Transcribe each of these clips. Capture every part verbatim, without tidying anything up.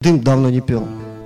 Дым давно не пил.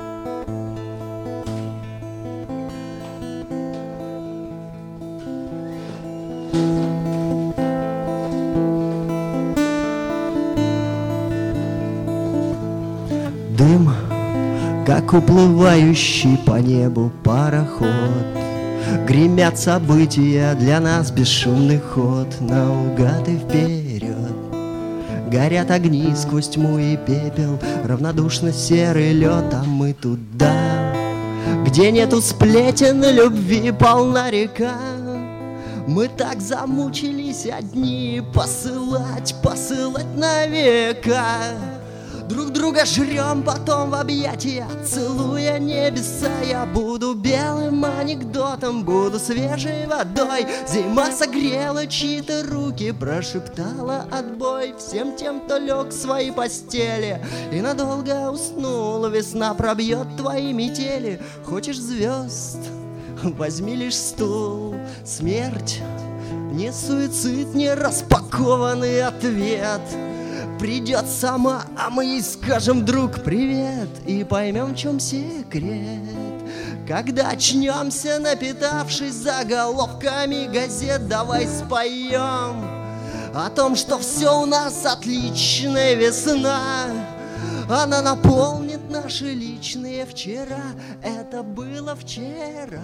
Дым, как уплывающий по небу пароход. Гремят события, для нас бесшумный ход. Наугад и вперед. Горят огни сквозь тьму и пепел, равнодушно серый лед, а мы туда, где нету сплетен, любви полна река. Мы так замучились одни посылать, посылать на века. Друг друга жрем, потом в объятия, целуя небеса. Я буду белым анекдотом, буду свежей водой. Зима согрела чьи-то руки, прошептала отбой всем тем, кто лег в свои постели и надолго уснул. Весна пробьет твои метели. Хочешь звезд? Возьми лишь стул. Смерть не суицид, не распакованный ответ. Придет сама, а мы ей скажем: друг, привет, и поймем, в чем секрет. Когда очнемся, напитавшись заголовками газет, давай споем о том, что все у нас отличная весна. Она наполнит наши личные вчера. Это было вчера.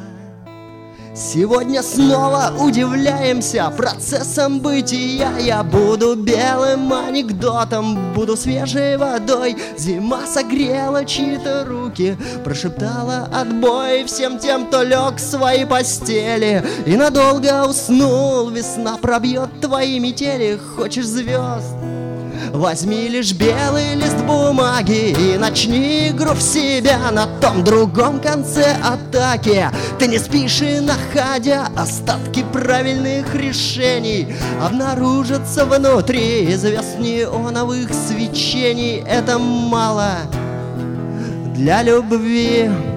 Сегодня снова удивляемся процессом бытия. Я буду белым анекдотом, буду свежей водой. Зима согрела чьи-то руки, прошептала отбой всем тем, кто лег в свои постели и надолго уснул. Весна пробьет твои метели. Хочешь звезд? Возьми лишь белый лист бумаги и начни игру в себя. На том другом конце атаки ты не спишь и, находя остатки правильных решений, обнаружатся внутри звезд неоновых свечений. Это мало для любви.